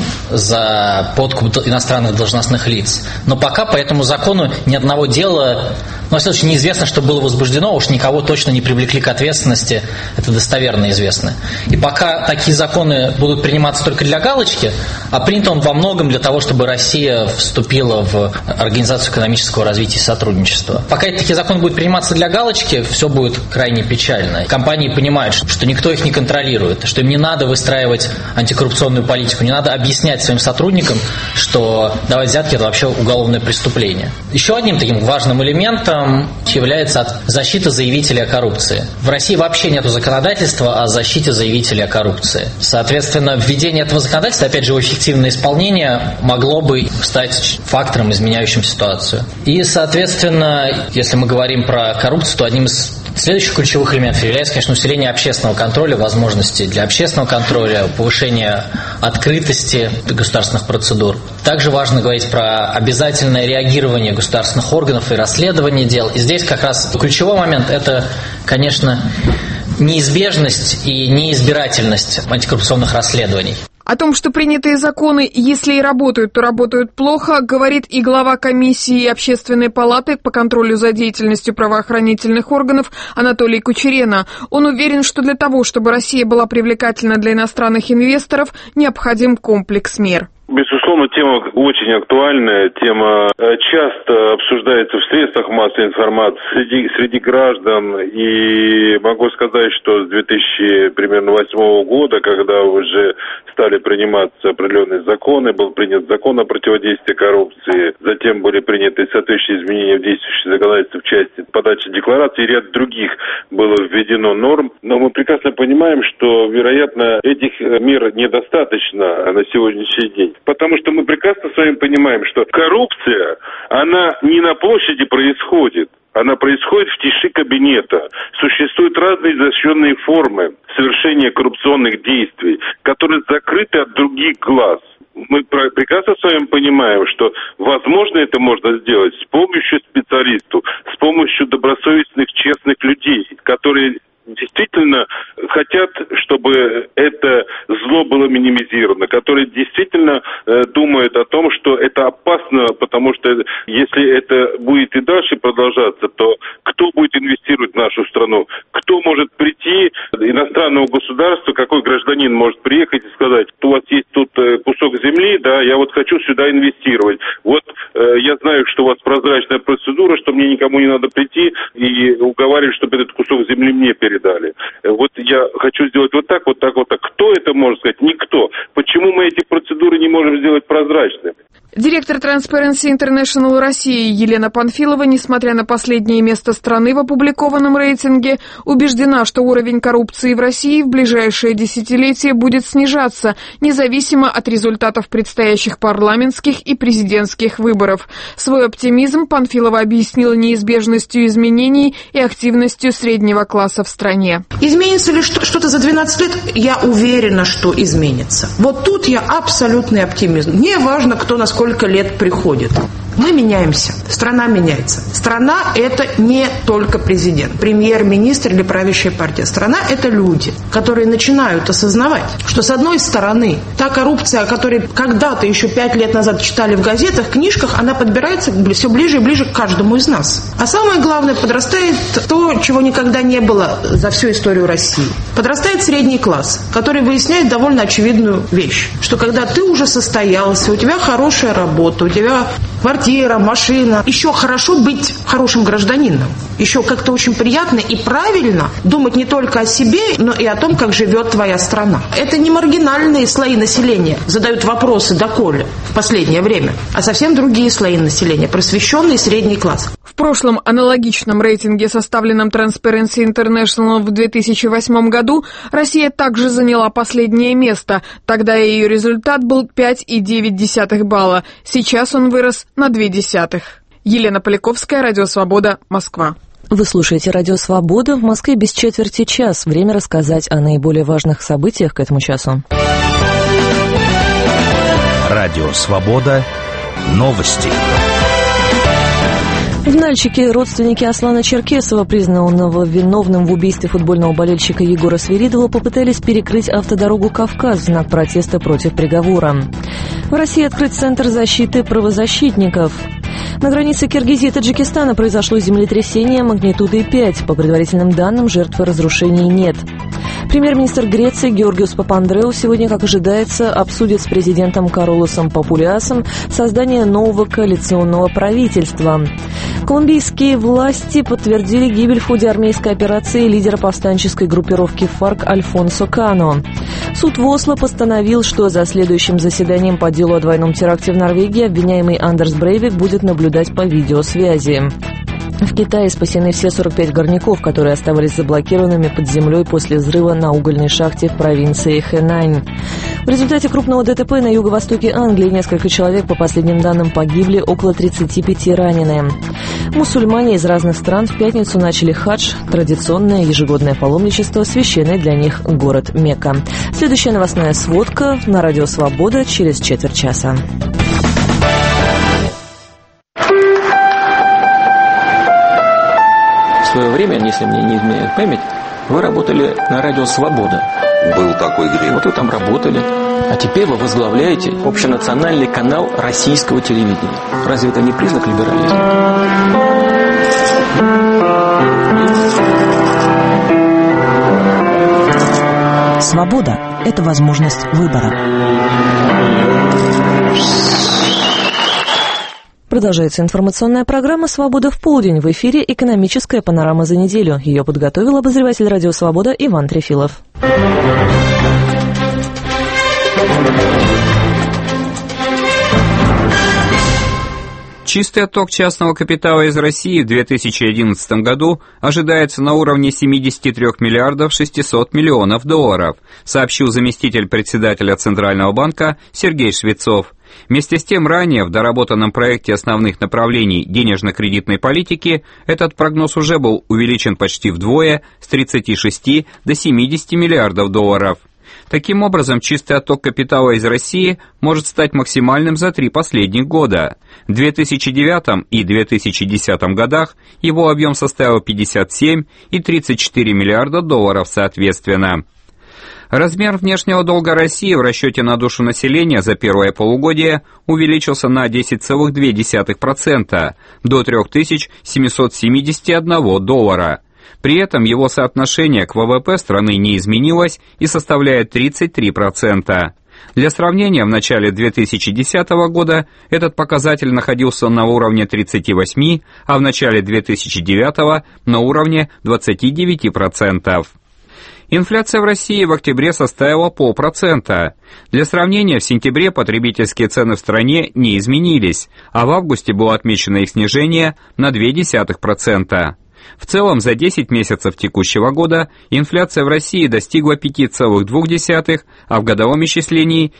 за подкуп иностранных должностных лиц, но пока по этому закону ни одного дела, во всяком случае, неизвестно, что было возбуждено, уж никого точно не привлекли к ответственности, это достоверно известно. И пока такие законы будут приниматься только для галочки, а принят он во многом для того, чтобы Россия вступила в Организацию экономического развития и сотрудничества. Пока такие законы будут приниматься для галочки, все будет крайне печально. Компании понимают, что никто их не контролирует, что им не надо выстраивать антикоррупционную политику, не надо объяснять своим сотрудникам, что давать взятки – это вообще уголовное преступление. Еще одним таким важным элементом является защита заявителей о коррупции. В России вообще нет законодательства о защите заявителей о коррупции. Соответственно, введение этого законодательства, опять же, его эффективное исполнение могло бы стать фактором, изменяющим ситуацию. И, соответственно, если мы говорим про коррупцию, то одним из следующих ключевых элементов является, конечно, усиление общественного контроля, возможности для общественного контроля, повышение открытости государственных процедур. Также важно говорить про обязательное реагирование государственных органов и расследование дел. И здесь как раз ключевой момент – это, конечно, неизбежность и неизбирательность антикоррупционных расследований. О том, что принятые законы, если и работают, то работают плохо, говорит и глава комиссии Общественной палаты по контролю за деятельностью правоохранительных органов Анатолий Кучерена. Он уверен, что для того, чтобы Россия была привлекательна для иностранных инвесторов, необходим комплекс мер. Безусловно, тема очень актуальная, тема часто обсуждается в средствах массовой информации среди граждан, и могу сказать, что с 2008 года, когда уже стали приниматься определенные законы, был принят закон о противодействии коррупции, затем были приняты соответствующие изменения в действующее законодательство в части подачи деклараций, и ряд других было введено норм, но мы прекрасно понимаем, что, вероятно, этих мер недостаточно на сегодняшний день. Потому что мы прекрасно с вами понимаем, что коррупция, она не на площади происходит, она происходит в тиши кабинета. Существуют разные изощренные формы совершения коррупционных действий, которые закрыты от других глаз. Мы прекрасно с вами понимаем, что возможно это можно сделать с помощью специалистов, с помощью добросовестных, честных людей, которые действительно хотят, чтобы это зло было минимизировано, которые действительно думают о том, что это опасно, потому что если это будет и дальше продолжаться, то кто будет инвестировать в нашу страну? Кто может прийти иностранному государству, какой гражданин может приехать и сказать, у вас есть тут кусок земли, да, я вот хочу сюда инвестировать. Вот я знаю, что у вас прозрачная процедура, что мне никому не надо прийти и уговаривать, чтобы этот кусок земли мне передали. Вот я хочу сделать вот так, вот так, вот так. Кто это может сказать? Никто. Почему мы эти процедуры не можем сделать прозрачными? Директор Transparency International России Елена Панфилова, несмотря на последнее место страны в опубликованном рейтинге, убеждена, что уровень коррупции в России в ближайшее десятилетие будет снижаться, независимо от результатов предстоящих парламентских и президентских выборов. Свой оптимизм Панфилова объяснила неизбежностью изменений и активностью среднего класса в стране. Изменится ли что-то за 12 лет? Я уверена, что изменится. Вот тут я абсолютный оптимизм. Не важно, кто на сколько лет приходит. Мы меняемся, страна меняется. Страна – это не только президент, премьер-министр или правящая партия. Страна – это люди, которые начинают осознавать, что с одной стороны та коррупция, о которой когда-то еще 5 лет назад читали в газетах, книжках, она подбирается все ближе и ближе к каждому из нас. А самое главное, подрастает то, чего никогда не было за всю историю России. Подрастает средний класс, который выясняет довольно очевидную вещь, что когда ты уже состоялся, у тебя хорошая работа, у тебя квартира, машина. Еще хорошо быть хорошим гражданином. Еще как-то очень приятно и правильно думать не только о себе, но и о том, как живет твоя страна. Это не маргинальные слои населения задают вопросы доколе в последнее время, а совсем другие слои населения, просвещенный средний класс. В прошлом аналогичном рейтинге, составленном Transparency International в 2008 году, Россия также заняла последнее место. Тогда ее результат был 5,9 балла. Сейчас он вырос на 0,2. Елена Поляковская, Радио Свобода, Москва. Вы слушаете Радио Свобода. В Москве без четверти час. Время рассказать о наиболее важных событиях к этому часу. Радио Свобода. Новости. В Нальчике родственники Аслана Черкесова, признанного виновным в убийстве футбольного болельщика Егора Свиридова, попытались перекрыть автодорогу «Кавказ» в знак протеста против приговора. В России открыт Центр защиты правозащитников. На границе Киргизии и Таджикистана произошло землетрясение магнитудой 5. По предварительным данным, жертв разрушений нет. Премьер-министр Греции Георгиос Папандреу сегодня, как ожидается, обсудит с президентом Карлосом Папулиасом создание нового коалиционного правительства. Колумбийские власти подтвердили гибель в ходе армейской операции лидера повстанческой группировки ФАРК Альфонсо Кано. Суд в Осло постановил, что за следующим заседанием по делу о двойном теракте в Норвегии обвиняемый Андерс Брейвик будет наблюдать по видеосвязи. В Китае спасены все 45 горняков, которые оставались заблокированными под землей после взрыва на угольной шахте в провинции Хэнань. В результате крупного ДТП на юго-востоке Англии несколько человек, по последним данным, погибли, около 35 ранены. Мусульмане из разных стран в пятницу начали хадж, традиционное ежегодное паломничество, священный для них город Мекка. Следующая новостная сводка на Радио Свобода через четверть часа. В свое время, если мне не изменяет память, Вы работали на радио «Свобода». Был такой грех. Вот вы там работали. А теперь вы возглавляете общенациональный канал российского телевидения. Разве это не признак либерализма? Свобода – это возможность выбора. Продолжается информационная программа «Свобода в полдень». В эфире «Экономическая панорама за неделю». Ее подготовил обозреватель радио «Свобода» Иван Трефилов. Чистый отток частного капитала из России в 2011 году ожидается на уровне 73 миллиардов 600 миллионов долларов, сообщил заместитель председателя Центрального банка Сергей Швецов. Вместе с тем, ранее в доработанном проекте основных направлений денежно-кредитной политики этот прогноз уже был увеличен почти вдвое, с 36 до 70 миллиардов долларов. Таким образом, чистый отток капитала из России может стать максимальным за 3 последних года. В 2009 и 2010 годах его объем составил 57 и 34 миллиарда долларов соответственно. Размер внешнего долга России в расчете на душу населения за первое полугодие увеличился на 10,2% до 3771 доллара. При этом его соотношение к ВВП страны не изменилось и составляет 33%. Для сравнения, в начале 2010 года этот показатель находился на уровне 38%, а в начале 2009 на уровне 29%. Инфляция в России в октябре составила 0,5%. Для сравнения, в сентябре потребительские цены в стране не изменились, а в августе было отмечено их снижение на 0,2%. В целом, за 10 месяцев текущего года инфляция в России достигла 5,2%, а в годовом исчислении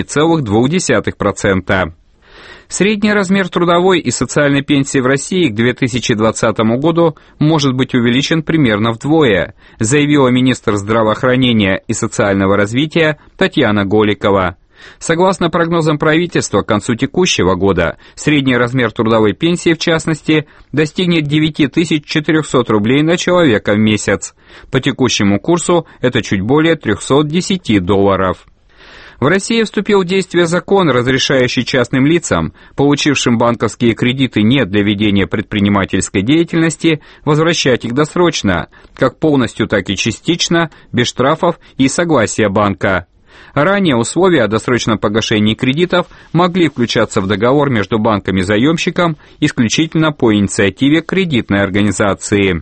7,2%. Средний размер трудовой и социальной пенсии в России к 2020 году может быть увеличен примерно вдвое, заявила министр здравоохранения и социального развития Татьяна Голикова. Согласно прогнозам правительства, к концу текущего года средний размер трудовой пенсии, в частности, достигнет 9400 рублей на человека в месяц. По текущему курсу это чуть более 310 долларов. В России вступил в действие закон, разрешающий частным лицам, получившим банковские кредиты не для ведения предпринимательской деятельности, возвращать их досрочно, как полностью, так и частично, без штрафов и согласия банка. Ранее условия о досрочном погашении кредитов могли включаться в договор между банком и заемщиком исключительно по инициативе кредитной организации.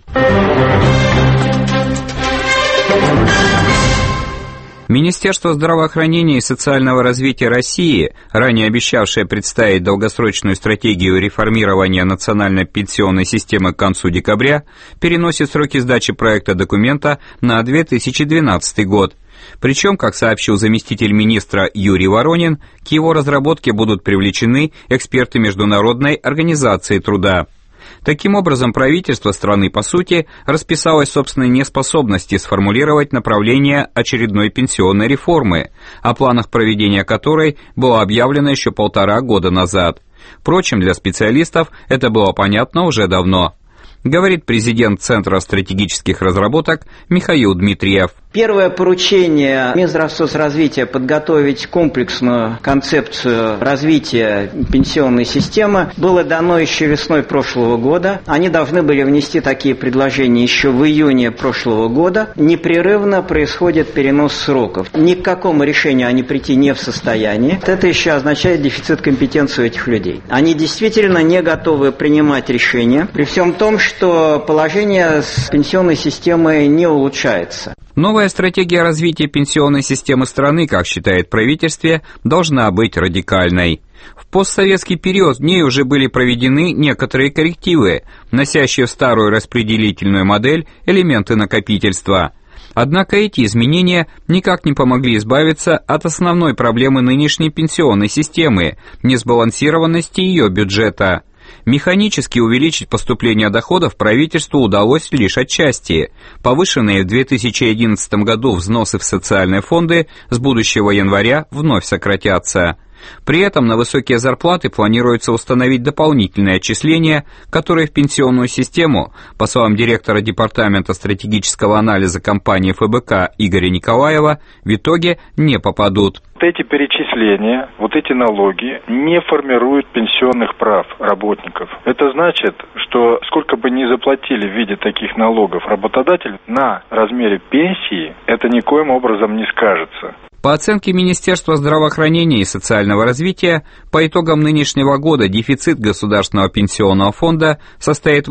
Министерство здравоохранения и социального развития России, ранее обещавшее представить долгосрочную стратегию реформирования национальной пенсионной системы к концу декабря, переносит сроки сдачи проекта документа на 2012 год. Причем, как сообщил заместитель министра Юрий Воронин, к его разработке будут привлечены эксперты Международной организации труда. Таким образом, правительство страны, по сути, расписалось в собственной неспособности сформулировать направление очередной пенсионной реформы, о планах проведения которой было объявлено еще 1,5 года назад. Впрочем, для специалистов это было понятно уже давно, говорит президент Центра стратегических разработок Михаил Дмитриев. Первое поручение Минздравсоцразвития – подготовить комплексную концепцию развития пенсионной системы было дано еще весной прошлого года. Они должны были внести такие предложения еще в июне прошлого года. Непрерывно происходит перенос сроков. Ни к какому решению они прийти не в состоянии. Это еще означает дефицит компетенции у этих людей. Они действительно не готовы принимать решения, при всем том, что положение с пенсионной системой не улучшается. Новая стратегия развития пенсионной системы страны, как считает правительство, должна быть радикальной. В постсоветский период в ней уже были проведены некоторые коррективы, вносящие в старую распределительную модель элементы накопительства. Однако эти изменения никак не помогли избавиться от основной проблемы нынешней пенсионной системы – несбалансированности ее бюджета. Механически увеличить поступление доходов правительству удалось лишь отчасти. Повышенные в 2011 году взносы в социальные фонды с будущего января вновь сократятся. При этом на высокие зарплаты планируется установить дополнительные отчисления, которые в пенсионную систему, по словам директора Департамента стратегического анализа компании ФБК Игоря Николаева, в итоге не попадут. Эти перечисления, эти налоги не формируют пенсионных прав работников. Это значит, что сколько бы ни заплатили в виде таких налогов работодатель, на размере пенсии это никоим образом не скажется. По оценке Министерства здравоохранения и социального развития, по итогам нынешнего года дефицит Государственного пенсионного фонда составит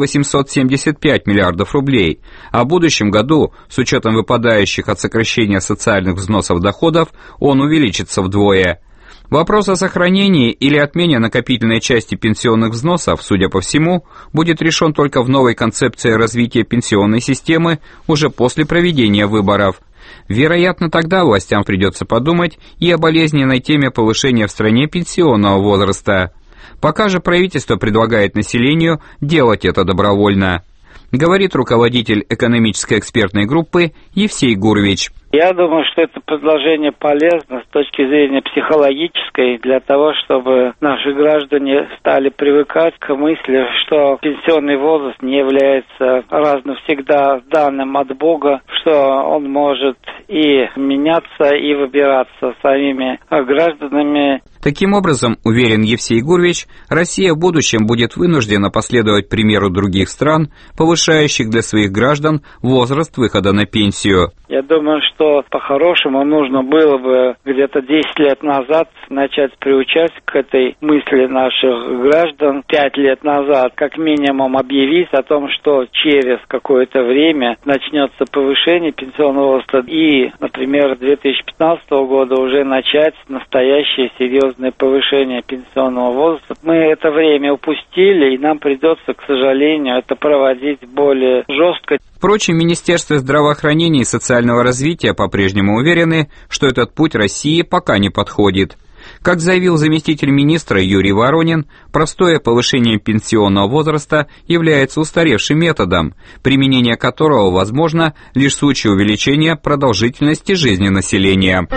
875 миллиардов рублей, а в будущем году, с учетом выпадающих от сокращения социальных взносов доходов, он увеличится вдвое. Вопрос о сохранении или отмене накопительной части пенсионных взносов, судя по всему, будет решен только в новой концепции развития пенсионной системы уже после проведения выборов. Вероятно, тогда властям придется подумать и о болезненной теме повышения в стране пенсионного возраста. Пока же правительство предлагает населению делать это добровольно, говорит руководитель экономической экспертной группы Евсей Гурвич. Я думаю, что это предложение полезно с точки зрения психологической, для того, чтобы наши граждане стали привыкать к мысли, что пенсионный возраст не является раз навсегда данным от Бога, что он может и меняться, и выбираться самими гражданами. Таким образом, уверен Евсей Гурвич, Россия в будущем будет вынуждена последовать примеру других стран, повышающих для своих граждан возраст выхода на пенсию. Я думаю, что по-хорошему нужно было бы где-то 10 лет назад начать приучать к этой мысли наших граждан. 5 лет назад как минимум объявить о том, что через какое-то время начнется повышение пенсионного возраста и, например, с 2015 года уже начать настоящее серьезное повышение пенсионного возраста. Мы это время упустили, и нам придется, к сожалению, это проводить более жестко. Впрочем, Министерство здравоохранения и социального развития по-прежнему уверены, что этот путь России пока не подходит. Как заявил заместитель министра Юрий Воронин, простое повышение пенсионного возраста является устаревшим методом, применение которого возможно лишь в случае увеличения продолжительности жизни населения.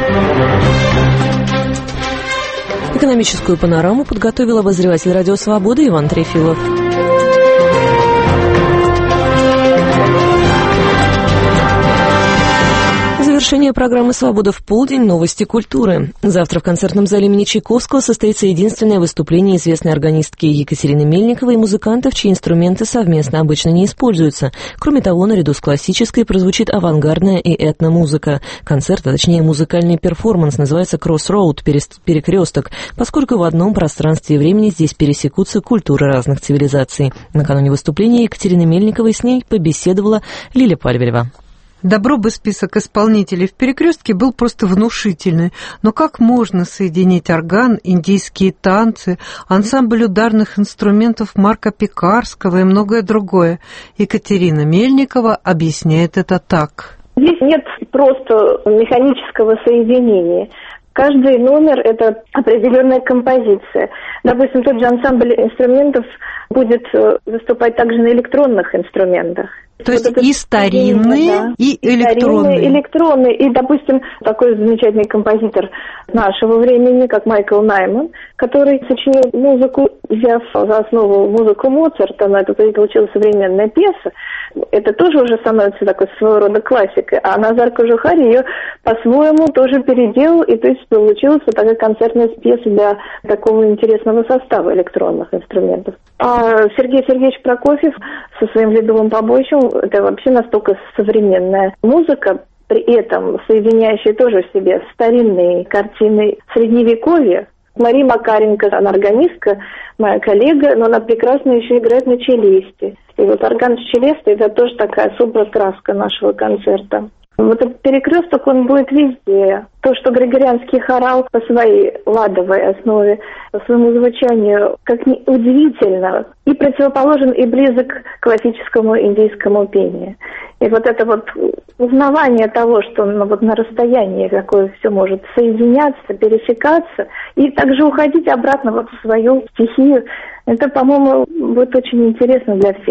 Экономическую панораму подготовил обозреватель «Радио Свобода» Иван Трефилов. Завершение программы «Свобода в полдень. Новости культуры». Завтра в концертном зале имени Чайковского состоится единственное выступление известной органистки Екатерины Мельниковой и музыкантов, чьи инструменты совместно обычно не используются. Кроме того, наряду с классической прозвучит авангардная и этномузыка. Концерт, а точнее музыкальный перформанс, называется «Crossroad» – «Перекресток», поскольку в одном пространстве и времени здесь пересекутся культуры разных цивилизаций. Накануне выступления Екатерины Мельниковой с ней побеседовала Лиля Пальвелева. Добро бы список исполнителей в «Перекрестке» был просто внушительный. Но как можно соединить орган, индийские танцы, ансамбль ударных инструментов Марка Пекарского и многое другое? Екатерина Мельникова объясняет это так. Здесь нет просто механического соединения. Каждый номер – это определенная композиция. Допустим, тот же ансамбль инструментов будет выступать также на электронных инструментах. То есть и старинные, и электронные. Электронные. И, допустим, такой замечательный композитор нашего времени, как Майкл Найман, который сочинил музыку, взяв за основу музыку Моцарта, но это получилась современная пьеса. Это тоже уже становится такой своего рода классикой. А Назар Кожухарь ее по-своему тоже переделал, и то есть получилась вот такая концертная пьеса для такого интересного состава электронных инструментов. А Сергей Сергеевич Прокофьев со своим ледовым побоищем, это вообще настолько современная музыка, при этом соединяющая тоже в себе старинные картины Средневековья. Мария Макаренко, она органистка, моя коллега, но она прекрасно еще играет на челесте. И вот орган с челестой – это тоже такая суперкраска нашего концерта. Вот этот перекресток, он будет везде. То, что григорианский хорал по своей ладовой основе, по своему звучанию, как ни удивительно, и противоположен, и близок к классическому индийскому пению. И вот это вот узнавание того, что вот на расстоянии какое все может соединяться, пересекаться, и также уходить обратно вот в свою стихию, это, по-моему, будет очень интересно для всех.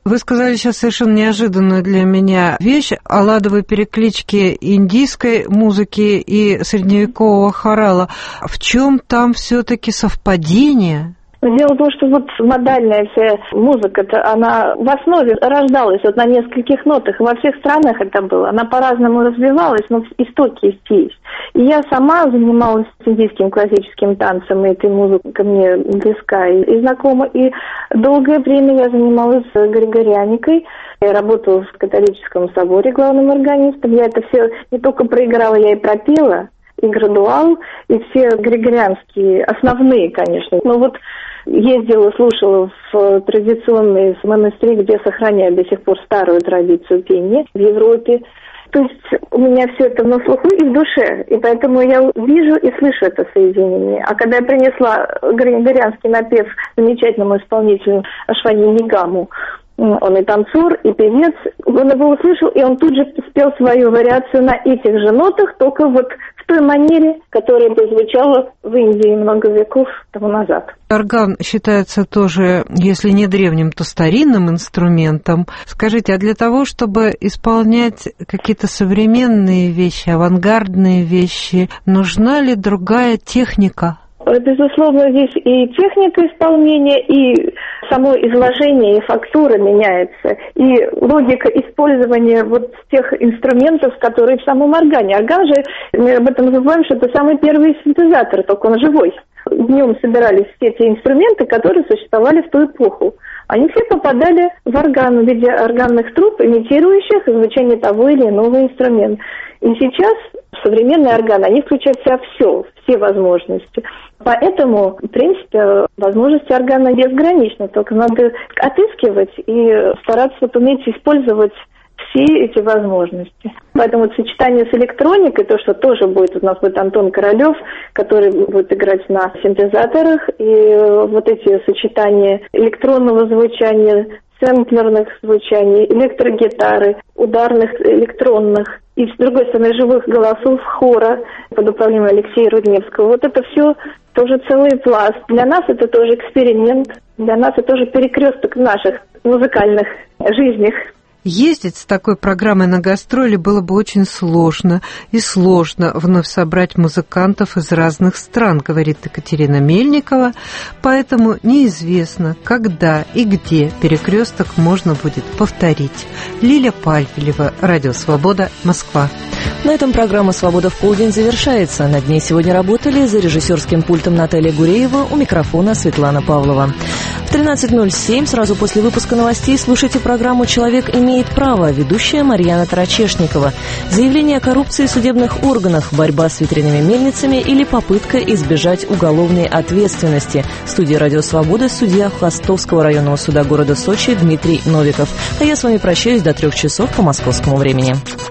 Вы сказали сейчас совершенно неожиданную для меня вещь о ладовой перекличке индийской музыки и средневекового хорала. В чем там все-таки совпадение? Дело в том, что вот модальная вся музыка-то, она в основе рождалась вот на нескольких нотах. Во всех странах это было. Она по-разному развивалась, но истоки здесь. И я сама занималась индийским классическим танцем, и эта музыка мне близка и знакома. И долгое время я занималась григорианикой. Я работала в католическом соборе главным органистом. Я это все не только проиграла, я и пропела. И градуал, и все григорианские, основные, конечно. Но вот ездила, слушала в традиционные монастыри, где сохраняют до сих пор старую традицию пения в Европе. То есть у меня все это на слуху и в душе, и поэтому я вижу и слышу это соединение. А когда я принесла григорианский напев замечательному исполнителю Ашвани Нигаму, он и танцор, и певец, он его услышал, и он тут же спел свою вариацию на этих же нотах, только вот в той манере, которая прозвучала в Индии много веков тому назад. Орган считается тоже, если не древним, то старинным инструментом. Скажите, а для того, чтобы исполнять какие-то современные вещи, авангардные вещи, нужна ли другая техника? Безусловно, здесь и техника исполнения, и само изложение, и фактура меняется, и логика использования вот тех инструментов, которые в самом органе. Орган же, мы об этом забываем, что это самый первый синтезатор, только он живой. В нем собирались все те инструменты, которые существовали в ту эпоху. Они все попадали в орган в виде органных труб, имитирующих звучание того или иного инструмента. И сейчас современные органы, они включают в себя все возможности. Поэтому, в принципе, возможности органа безграничны, только надо отыскивать и стараться уметь использовать все эти возможности. Поэтому сочетание с электроникой, то, что тоже будет, у нас будет Антон Королёв, который будет играть на синтезаторах, и вот эти сочетания электронного звучания, сэмплерных звучаний, электрогитары, ударных, электронных, и, с другой стороны, живых голосов хора под управлением Алексея Рудневского. Вот это все тоже целый пласт. Для нас это тоже эксперимент, для нас это тоже перекресток в наших музыкальных жизнях. Ездить с такой программой на гастроли было бы очень сложно, и сложно вновь собрать музыкантов из разных стран, говорит Екатерина Мельникова, поэтому неизвестно, когда и где перекресток можно будет повторить. Лиля Пальфилева, Радио Свобода, Москва. На этом программа «Свобода в полдень» завершается. Над ней сегодня работали за режиссерским пультом Наталья Гуреева, у микрофона Светлана Павлова. В 13:07, сразу после выпуска новостей, слушайте программу «Человек имеет право», ведущая Марьяна Тарачешникова. Заявление о коррупции в судебных органах, борьба с ветряными мельницами или попытка избежать уголовной ответственности. В студии «Радио Свобода» судья Хвостовского районного суда города Сочи Дмитрий Новиков. А я с вами прощаюсь до 3 часов по московскому времени.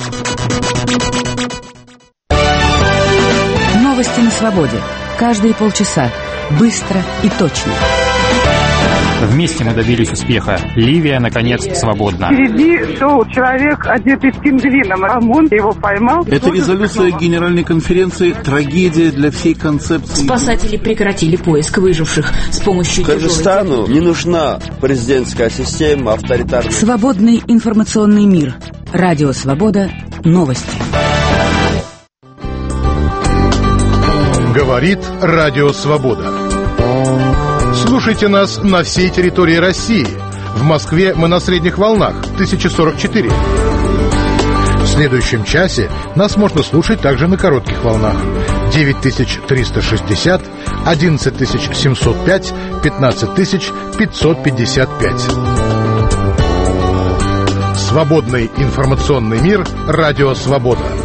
Новости на свободе. Каждые полчаса. Быстро и точно. Вместе мы добились успеха. Ливия, наконец, свободна. Впереди шел человек, одетый пингвином. ОМОН его поймал. Эта резолюция Генеральной конференции – трагедия для всей концепции. Спасатели прекратили поиск выживших с помощью Кыргызстану не нужна президентская система, авторитарная. Свободный информационный мир. Радио Свобода. Новости. Говорит Радио Свобода. Слушайте нас на всей территории России. В Москве мы на средних волнах 1044. В следующем часе нас можно слушать также на коротких волнах 9360, 11705, 15555. Свободный информационный мир. Радио Свобода.